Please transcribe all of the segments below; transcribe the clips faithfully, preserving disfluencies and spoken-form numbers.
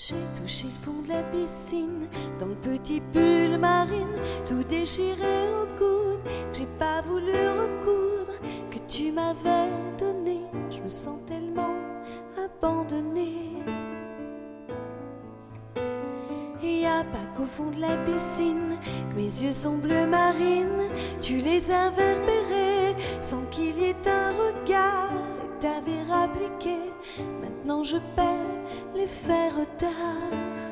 J'ai touché le fond de la piscine, dans le petit pull marine, tout déchiré au coude, que j'ai pas voulu recoudre, que tu m'avais donné. Je me sens tellement abandonnée. Et y a pas qu'au fond de la piscine que mes yeux sont bleu marine. Tu les avais repérés sans qu'il y ait un regard, et t'avais rappliqué. Maintenant je paie l'effet retard.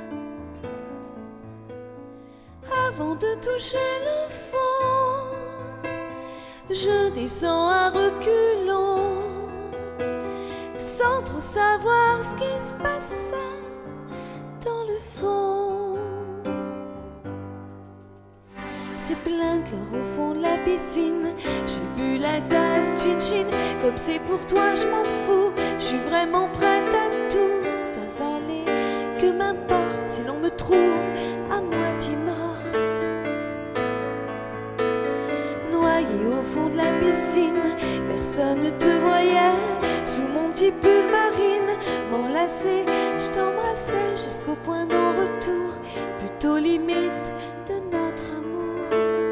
Avant de toucher le fond, je descends à reculons, sans trop savoir ce qui se passe dans le fond. C'est plein de chlore au fond de la piscine. J'ai bu la tasse chin-chin. Comme c'est pour toi, je m'en fous. Je suis vraiment prête à tout avaler. Que m'importe si l'on me trouve à moitié morte, noyée au fond de la piscine. Personne ne te voyait sous mon petit pull marine. M'enlacer, je t'embrassais jusqu'au point de non-retour, plutôt limite de notre amour.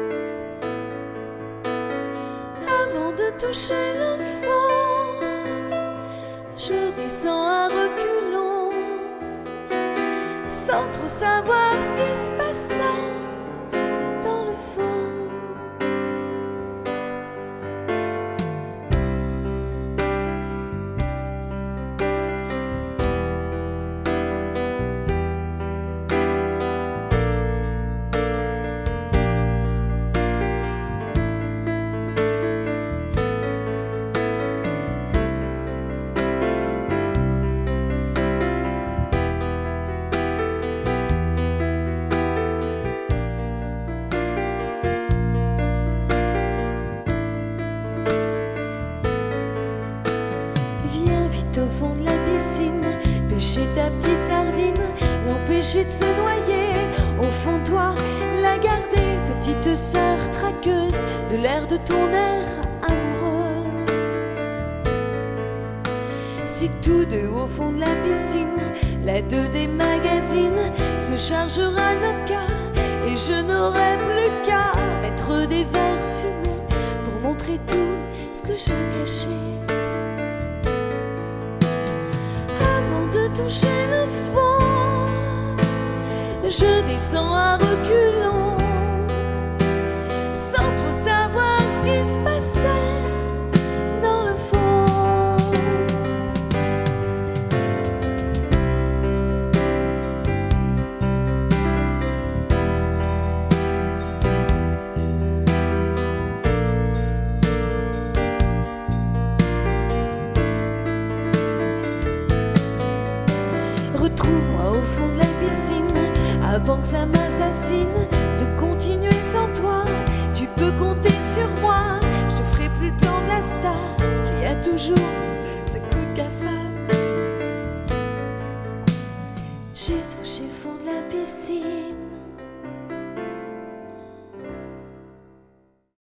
Avant de toucher le fond, je descends à reculons, sans trop savoir ce qui se passait dans le fond. Au fond de la piscine, pêcher ta petite sardine, l'empêcher de se noyer. Au fond de toi, la garder, petite sœur traqueuse de l'air de ton air amoureuse. Si tous deux au fond de la piscine, la deux des magazines se chargera notre cas, et je n'aurai plus qu'à mettre des verres fumés pour montrer tout ce que je veux cacher. Toucher le fond, je descends à reculons, sans trop savoir ce qui se passait dans le fond. Retrouve-moi au fond de la piscine, avant que ça m'assassine de continuer sans toi. Tu peux compter sur moi, je te ferai plus le plan de la star qui a toujours